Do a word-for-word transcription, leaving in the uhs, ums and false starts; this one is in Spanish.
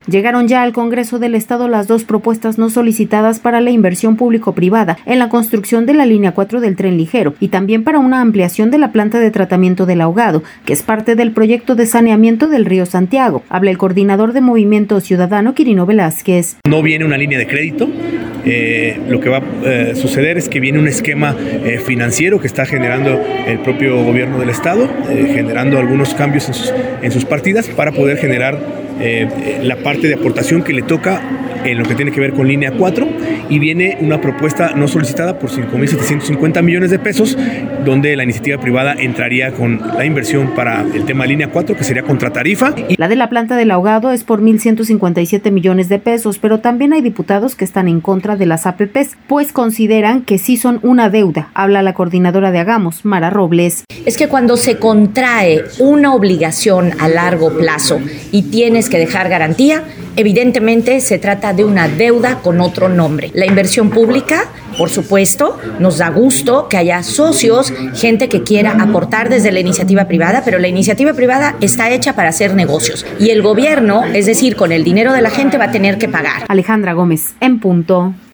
Llegaron ya al Congreso del Estado las dos propuestas no solicitadas para la inversión público-privada en la construcción de la línea cuatro del tren ligero y también para una ampliación de la planta de tratamiento del ahogado, que es parte del proyecto de saneamiento del río Santiago. Habla el coordinador de Movimiento Ciudadano, Quirino Velázquez. No viene una línea de crédito. Eh, lo que va a eh, suceder es que viene un esquema eh, financiero que está generando el propio gobierno del Estado, eh, generando algunos cambios en sus, en sus partidas para poder generar eh, la parte de aportación que le toca en lo que tiene que ver con línea cuatro, y viene una propuesta no solicitada por cinco mil setecientos cincuenta millones de pesos, donde la iniciativa privada entraría con la inversión para el tema de línea cuatro, que sería contra tarifa. La de la planta del ahogado es por mil ciento cincuenta y siete millones de pesos, pero también hay diputados que están en contra de las A P Pes, pues consideran que sí son una deuda. Habla la coordinadora de Hagamos, Mara Robles. Es que cuando se contrae una obligación a largo plazo y tienes que dejar garantía, evidentemente se trata de una deuda con otro nombre. La inversión pública, por supuesto, nos da gusto que haya socios, gente que quiera aportar desde la iniciativa privada, pero la iniciativa privada está hecha para hacer negocios y el gobierno, es decir, con el dinero de la gente, va a tener que pagar. Alejandra Gómez, en punto.